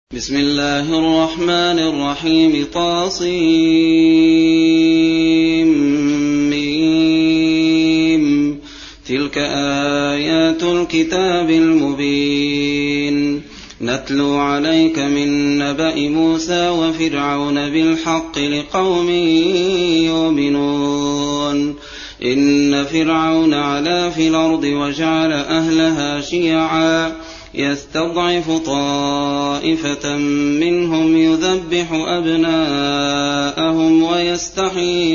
بسم الله الرحمن الرحيم طاسيم تلك آيات الكتاب المبين نتلو عليك من نبأ موسى وفرعون بالحق لقوم يؤمنون إن فرعون علا في الأرض وجعل أهلها شيعا يستضعف طائفة منهم يذبح أبناءهم ويستحيي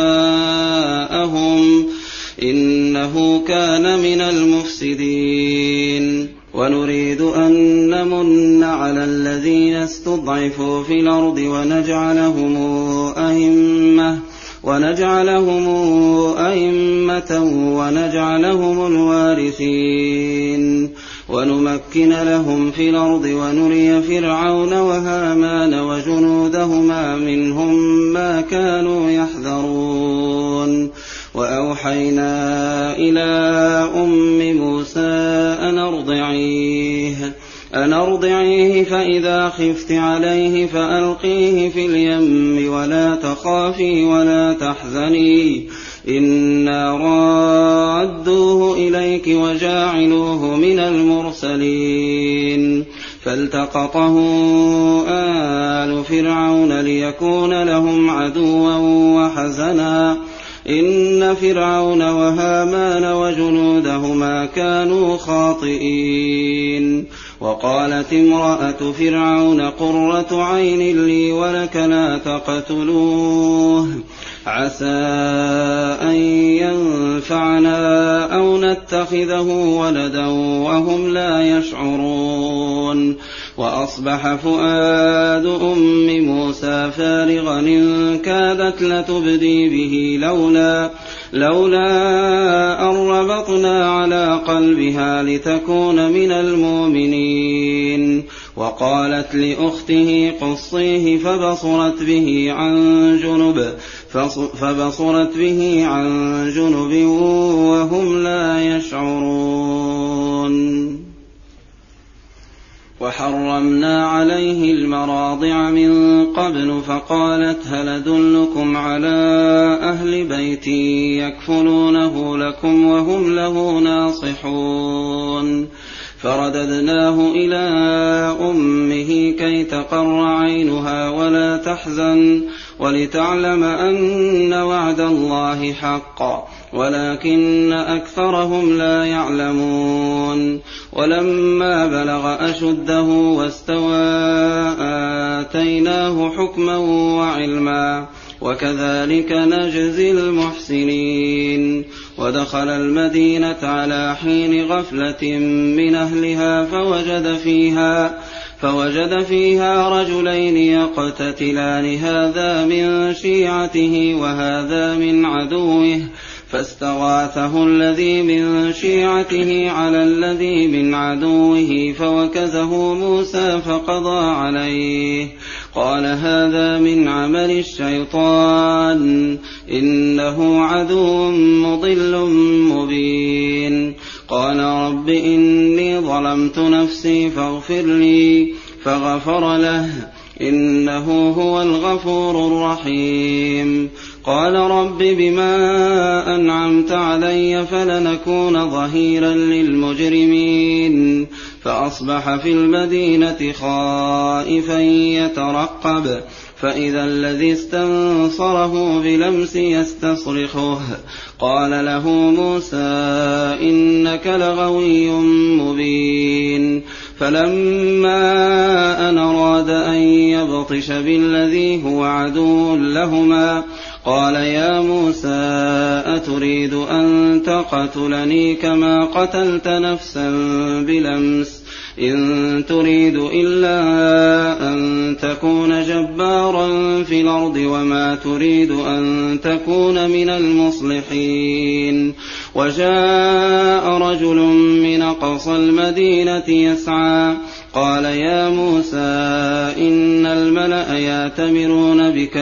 نساءهم إنه كان من المفسدين ونريد أن نمن على الذين استضعفوا في الأرض ونجعلهم أئمة ونجعلهم الوارثين ونمكن لهم في الأرض ونري فرعون وهامان وجنودهما منهم ما كانوا يحذرون وأوحينا إلى أم موسى أن أرضعيه فإذا خفت عليه فألقيه في اليم ولا تخافي ولا تحزني إنا رادوه إليك وجاعلوه من المرسلين فالتقطه آل فرعون ليكون لهم عدوا وحزنا إن فرعون وهامان وجنودهما كانوا خاطئين وقالت امرأة فرعون قرة عين لي ولك لا تقتلوه عسى أن ينفعنا أو نتخذه ولدا وهم لا يشعرون وأصبح فؤاد أم موسى فارغا إن كادت لتبدي به لولا أن ربطنا على قلبها لتكون من المؤمنين وقالت لأخته قصيه فبصرت به عن جنب وهم لا يشعرون وحرمنا عليه المراضع من قبل فقالت هل أدلكم على أهل بيت يكفلونه لكم وهم له ناصحون فرددناه إلى أمه كي تقر عينها ولا تحزن ولتعلم أن وعد الله حق ولكن أكثرهم لا يعلمون ولما بلغ أشده واستوى آتيناه حكما وعلما وكذلك نجزي المحسنين ودخل المدينة على حين غفلة من أهلها فوجد فيها رجلين يقتتلان هذا من شيعته وهذا من عدوه فاستغاثه الذي من شيعته على الذي من عدوه فوكزه موسى فقضى عليه قال هذا من عمل الشيطان إنه عدو مضل مبين قال رب إني ظلمت نفسي فاغفر لي فغفر له إنه هو الغفور الرحيم قال رب بما أنعمت علي فلنكون ظهيرا للمجرمين فأصبح في المدينة خائفا يترقب فإذا الذي استنصره بلمس يستصرخه قال له موسى إنك لغوي مبين فلما أن أراد أن يبطش بالذي هو عدو لهما قال يا موسى أتريد أن تقتلني كما قتلت نفسا بلمس إن تريد إلا أن تكون جبارا في الأرض وما تريد أن تكون من المصلحين وجاء رجل من أقصى المدينة يسعى قال يا موسى إن الملأ يأتمرون بك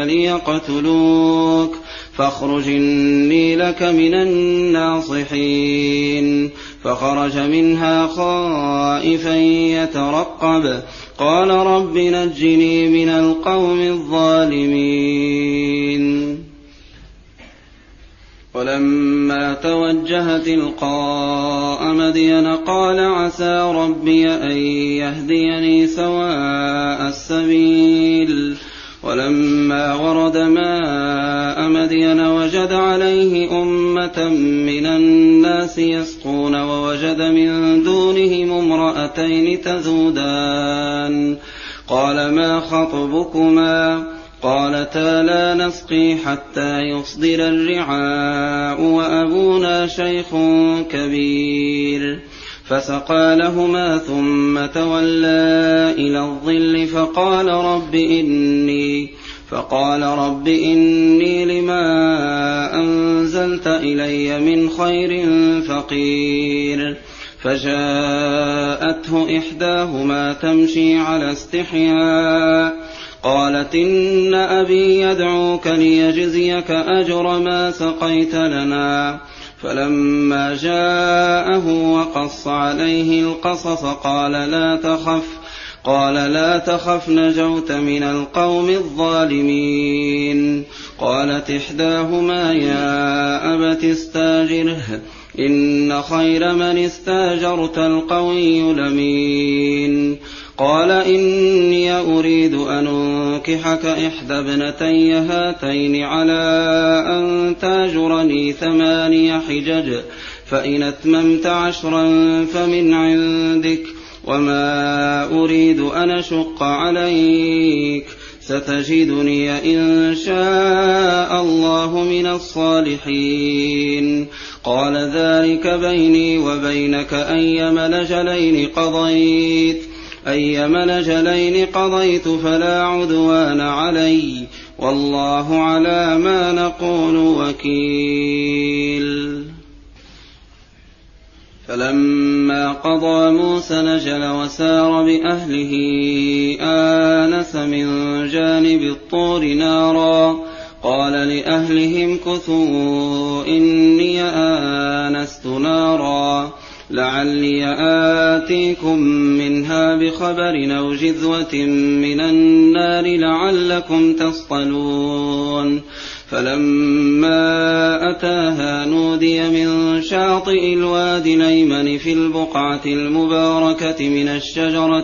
ليقتلوك فاخرج إني لك من الناصحين فخرج منها خائفا يترقب قال رب نجني من القوم الظالمين. ولما توجه تلقاء مدين قال عسى ربي أن يهديني سواء السبيل. ولما ورد ماء مدين وجد عليه أمة من الناس يسقون ووجد من دونهم امرأتين تذودان قال ما خطبكما قالتا لا نسقي حتى يصدر الرعاء وأبونا شيخ كبير فسقى لهما ثم تولى إلى الظل فقال رب إني لما أنزلت إلي من خير فقير. فجاءته إحداهما تمشي على استحياء قالت إن أبي يدعوك ليجزيك أجر ما سقيت لنا. فلما جاءه وقص عليه القصص قال لا تخف نجوت من القوم الظالمين. قالت إحداهما يا أبت استاجره إن خير من استاجرت القوي الأمين. قال إني أريد أن أنكحك إحدى ابنتي هاتين على أن تاجرني 8 حجج فإن أتممت 10 فمن عندك وما أريد أن أشق عليك ستجدني إن شاء الله من الصالحين. قال ذلك بيني وبينك أيما الأجلين قضيت فلا عدوان علي والله على ما نقول وكيل. فلما قضى موسى نجل وسار بأهله آنس من جانب الطور نارا قال لأهلهم كثوا إني آنست نارا لعلي آتيكم منها بخبر أو جذوة من النار لعلكم تصطلون. فلما أتاها نودي من شاطئ الوادي الأيمن في البقعة المباركة من الشجرة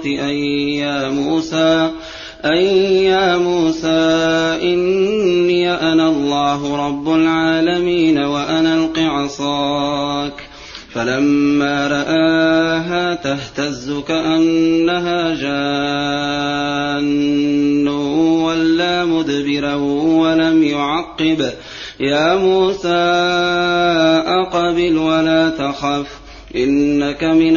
أي يا موسى إني أنا الله رب العالمين وأن ألق عصاك. فلما رآها تهتز كأنها جان ولا مدبرا ولم يعقب يا موسى أقبل ولا تخف إنك من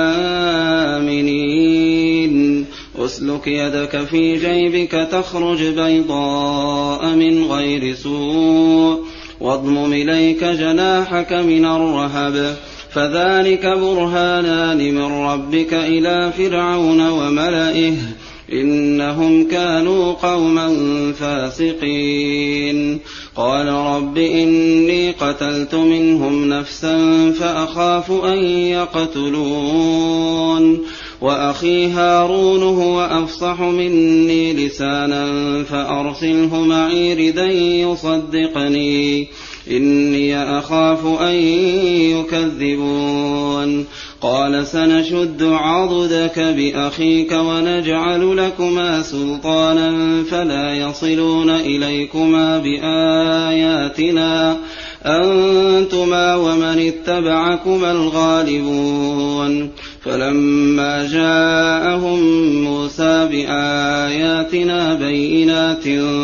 الآمنين. أسلك يدك في جيبك تخرج بيضاء من غير سوء واضمم إليك جناحك من الرهب فذلك برهانان من ربك إلى فرعون وملئه إنهم كانوا قوما فاسقين. قال رب إني قتلت منهم نفسا فأخاف أن يقتلون وأخي هارون هو أفصح مني لسانا فأرسله معي ردا يصدقني إني أخاف أن يكذبون. قال سنشد عضدك بأخيك ونجعل لكما سلطانا فلا يصلون إليكما بآياتنا أنتما ومن اتبعكما الغالبون. فلما جاءهم موسى بآياتنا بينات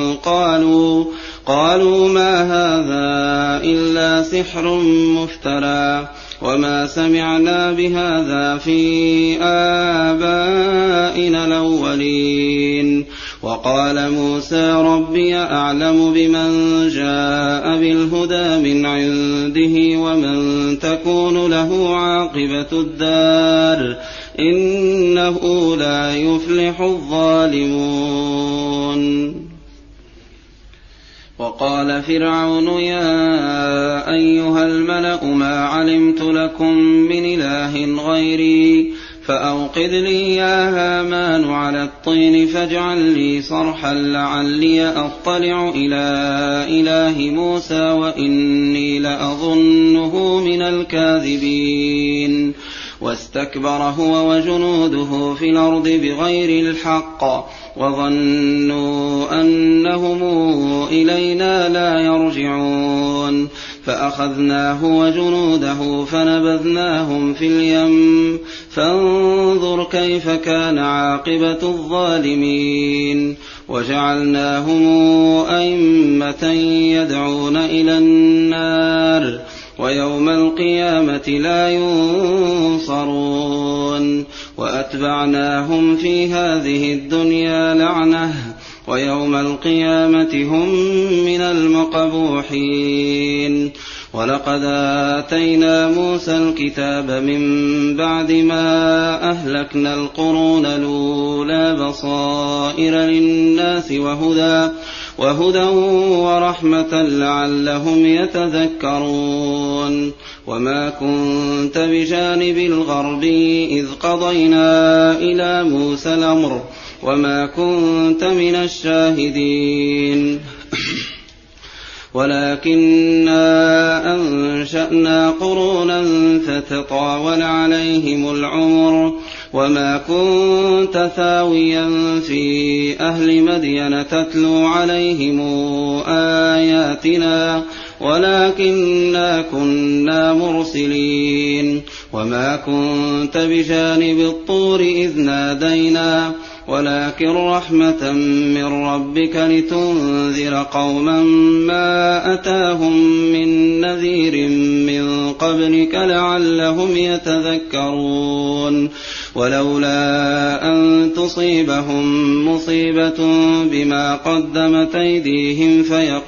قالوا ما هذا إلا سحر مفترى وما سمعنا بهذا في آبائنا الأولين. وقال موسى ربي أعلم بمن جاء بالهدى من عنده ومن تكون له عاقبة الدار إنه لا يفلح الظالمون. وقال فرعون يا أيها الملأ ما علمت لكم من إله غيري فأوقد لي يا هامان على الطين فاجعل لي صرحا لعلي أطلع إلى إله موسى وإني لأظنه من الكاذبين واستكبر هو وجنوده في الأرض بغير الحق وظنوا أنهم إلينا لا يرجعون فأخذناه وجنوده فنبذناهم في اليم فانظر كيف كان عاقبة الظالمين وجعلناهم أئمة يدعون إلى النار ويوم القيامة لا ينصرون وأتبعناهم في هذه الدنيا لعنة ويوم القيامة هم من المقبوحين ولقد آتينا موسى الكتاب من بعد ما أهلكنا القرون الأولى بصائر للناس وهدى ورحمة لعلهم يتذكرون وما كنت بجانب الغرب إذ قضينا إلى موسى الأمر وما كنت من الشاهدين ولكننا أنشأنا قرونا فتطاول عليهم العمر وما كنت ثاويا في أهل مدين تتلو عليهم آياتنا ولكننا كنا مرسلين وما كنت بجانب الطور إذ نادينا ولكن رحمة من ربك لتنذر قوما ما أتاهم من نذير من قبلك لعلهم يتذكرون ولولا أن تصيبهم مصيبة بما قدمت أيديهم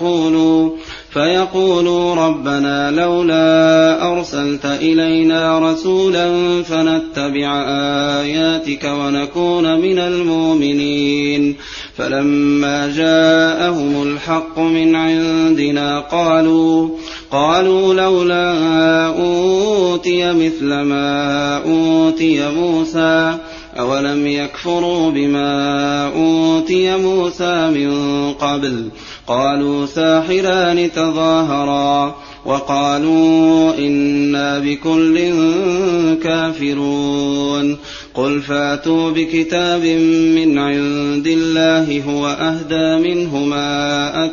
فيقولوا ربنا لولا أرسلت إلينا رسولا فنتبع آياتك ونكون من المؤمنين فلما جاءهم الحق من عندنا قالوا لولا أوتي مثل ما أوتي موسى أولم يكفروا بما أوتي موسى من قبل قالوا ساحران تظاهرا وقالوا إنا بكل كافرون قل فاتوا بكتاب من عند الله هو أهدى منهما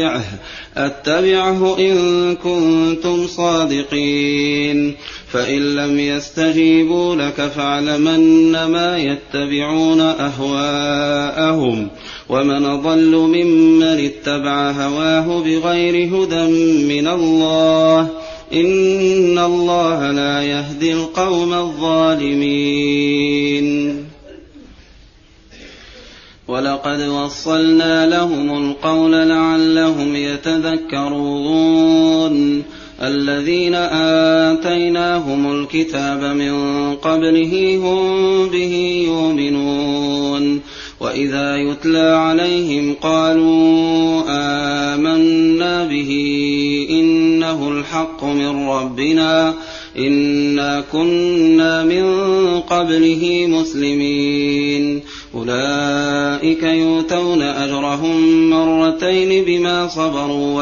أتبعه إن كنتم صادقين فإن لم يستجيبوا لك فاعلمن ما يتبعون أهواءهم ومن ضل ممن اتبع هواه بغير هدى من الله إن الله لا يهدي القوم الظالمين ولقد وصلنا لهم القول لعلهم يتذكرون الذين آتيناهم الكتاب من قبله هم به يؤمنون وإذا يتلى عليهم قالوا آمنا به إنه الحق من ربنا إنا كنا من قبله مسلمين أولئك يؤتون أجرهم مرتين بما صبروا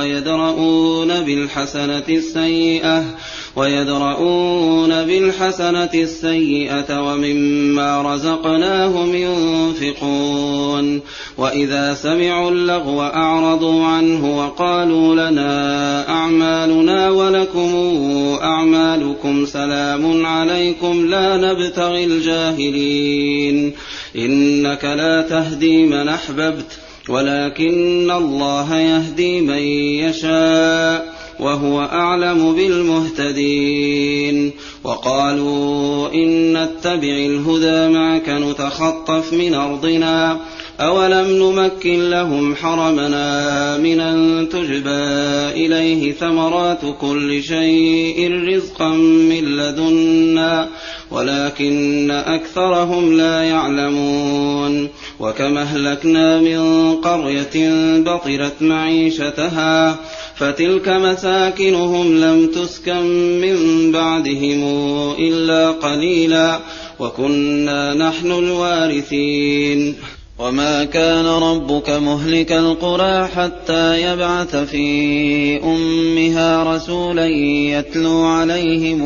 ويدرؤون بالحسنة السيئة ومما رزقناهم ينفقون وإذا سمعوا اللغو أعرضوا عنه وقالوا لنا أعمالنا ولكم أعمالكم سلام عليكم لا نبتغي الجاهلين إنك لا تهدي من أحببت ولكن الله يهدي من يشاء وهو أعلم بالمهتدين وقالوا إن نتبع الهدى معك نتخطف من أرضنا أولم نمكن لهم حرمنا من أن تجبى إليه ثمرات كل شيء رزقا من لدنا ولكن أكثرهم لا يعلمون وكم أهلكنا من قرية بطرت معيشتها فتلك مساكنهم لم تسكن من بعدهم إلا قليلا وكنا نحن الوارثين. وما كان ربك مهلك القرى حتى يبعث في أمها رسولا يتلو عليهم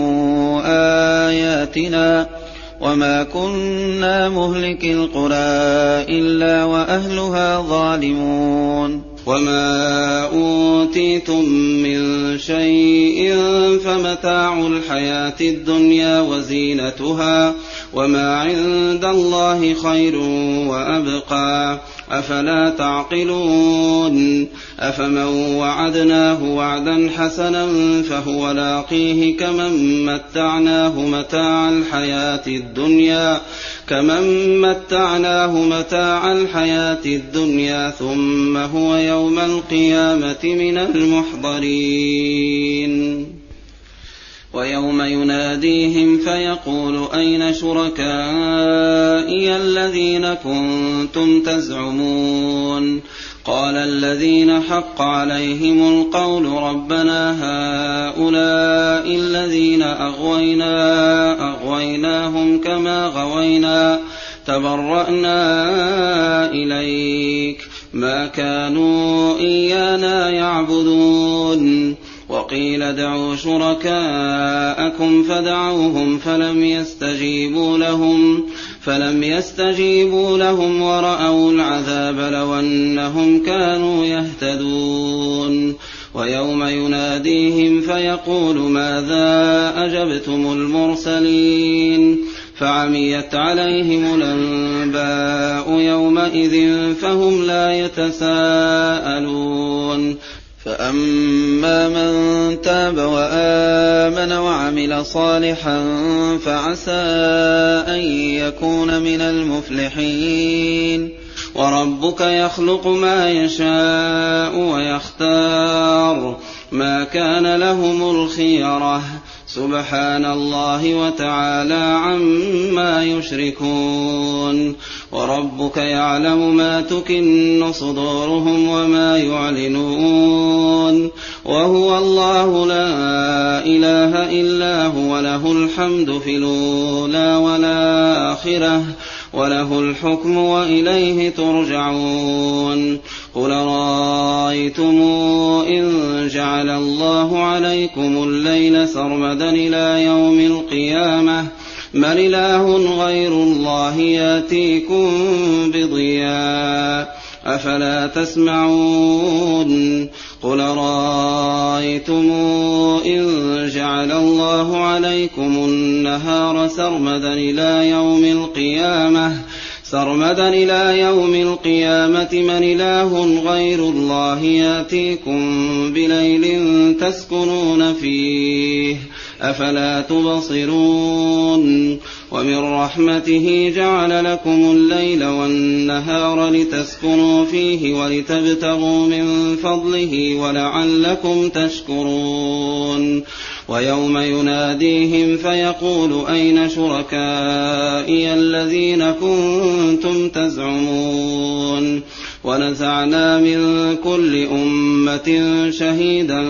آياتنا وما كنا مهلك القرى إلا وأهلها ظالمون. وما أوتيتم من شيء فمتاع الحياة الدنيا وزينتها وما عند الله خير وأبقى أفلا تعقلون. أفمن وعدناه وعدا حسنا فهو لاقيه كمن متعناه متاع الحياة الدنيا ثم هو يوم القيامة من المحضرين. ويوم يناديهم فيقول أين شركائي الذين كنتم تزعمون قال الذين حق عليهم القول ربنا هؤلاء الذين أغويناهم كما غوينا تبرأنا إليك ما كانوا إيانا يعبدون. وقيل ادعوا شركاءكم فدعوهم فلم يستجيبوا لهم ورأوا العذاب لو أنهم كانوا يهتدون. ويوم يناديهم فيقول ماذا أجبتم المرسلين فعميت عليهم الأنباء يومئذ فهم لا يتساءلون. فأما من تاب وآمن وعمل صالحا فعسى أن يكون من المفلحين. وربك يخلق ما يشاء ويختار ما كان لهم الخيرة سبحان الله وتعالى عما يشركون. وربك يعلم ما تكن صدورهم وما يعلنون وهو الله لا إله إلا هو له الحمد في الأولى والآخرة وله الحكم وإليه ترجعون. قل رأيتم إن جعل الله عليكم الليل سرمدا إلى يوم القيامة من إله غير الله يأتيكم بضياء أفلا تسمعون. قل رأيتم إن جعل الله عليكم النهار سرمدا إلى يوم القيامة من إله غير الله يأتيكم بليل تسكنون فيه أفلا تبصرون. ومن رحمته جعل لكم الليل والنهار لتسكنوا فيه ولتبتغوا من فضله ولعلكم تشكرون. ويوم يناديهم فيقول أين شركائي الذين كنتم تزعمون ونزعنا من كل أمة شهيدا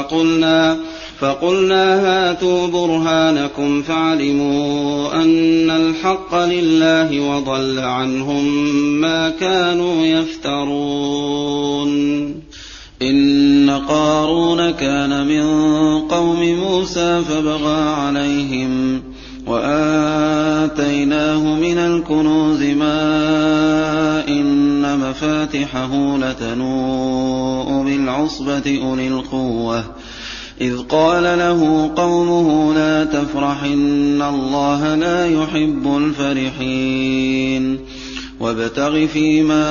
فقلنا هاتوا برهانكم فعلموا أن الحق لله وضل عنهم ما كانوا يفترون. إن قارون كان من قوم موسى فبغى عليهم وآتيناه من الكنوز ما إن مفاتحه لتنوء بالعصبة أولي القوة إذ قال له قومه لا تفرح إن الله لا يحب الفرحين. وابتغ فيما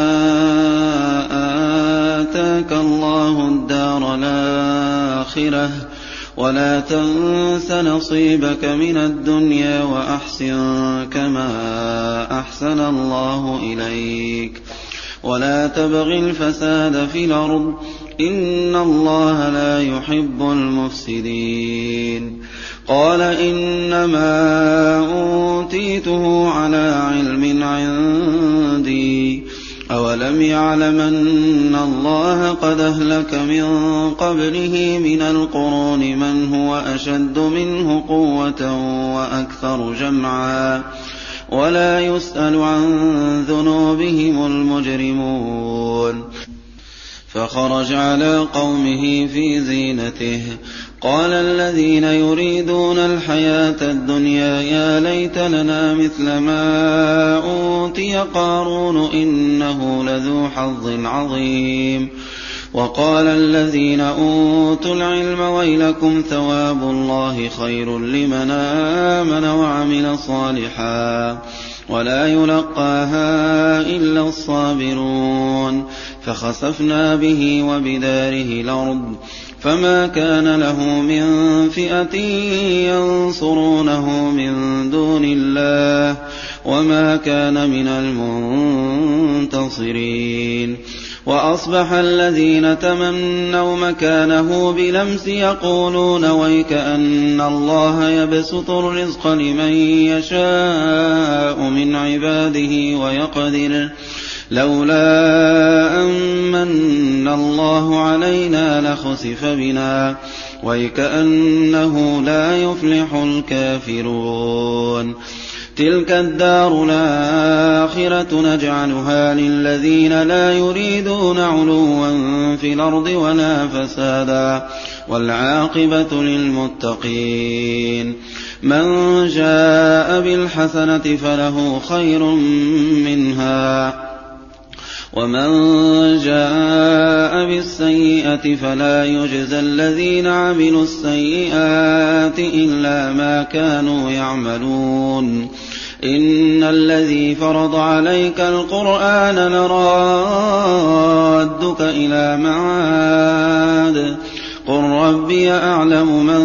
آتاك الله الدار الآخرة ولا تنس نصيبك من الدنيا وأحسن كما أحسن الله إليك ولا تبغ الفساد في الأرض إن الله لا يحب المفسدين. قال إنما أوتيته على علم عندي أولم يعلم أن الله قد أهلك من قبله من القرون من هو أشد منه قوة وأكثر جمعا ولا يسأل عن ذنوبهم المجرمون. فخرج على قومه في زينته قال الذين يريدون الحياة الدنيا يا ليت لنا مثل ما أوتي قارون إنه لذو حظ عظيم. وقال الذين أوتوا العلم ويلكم ثواب الله خير لمن آمن وعمل صالحا ولا يلقاها إلا الصابرون. فخسفنا به وبداره الأرض فما كان له من فئة ينصرونه من دون الله وما كان من المنتصرين. وأصبح الذين تمنوا مكانه بلمس يقولون ويكأن الله يبسط الرزق لمن يشاء من عباده ويقدر لولا أمن الله علينا لخسف بنا ويكأنه لا يفلح الكافرون. تلك الدار الآخرة نجعلها للذين لا يريدون علوا في الأرض ولا فسادا والعاقبة للمتقين. من جاء بالحسنة فله خير منها ومن جاء بالسيئة فلا يجزى الذين عملوا السيئات إلا ما كانوا يعملون. إن الذي فرض عليك القرآن لرادك إلى معاد قل ربي أعلم من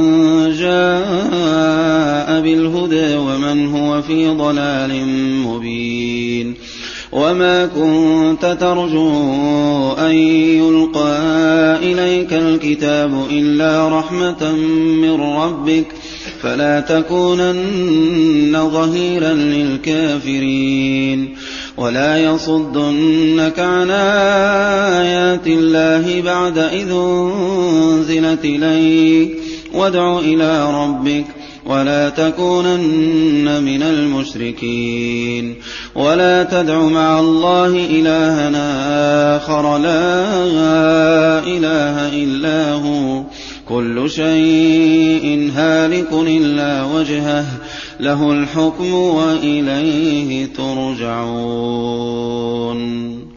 جاء بالهدى ومن هو في ضلال مبين. وما كنت ترجو أن يلقى إليك الكتاب إلا رحمة من ربك فلا تكونن ظهيرا للكافرين. ولا يصدنك عن آيات الله بعد إذ أنزلت إليك وادع إلى ربك ولا تكونن من المشركين. ولا تدع مع الله إلها آخر لا إله إلا هو كل شيء هالك إلا وجهه له الحكم وإليه ترجعون.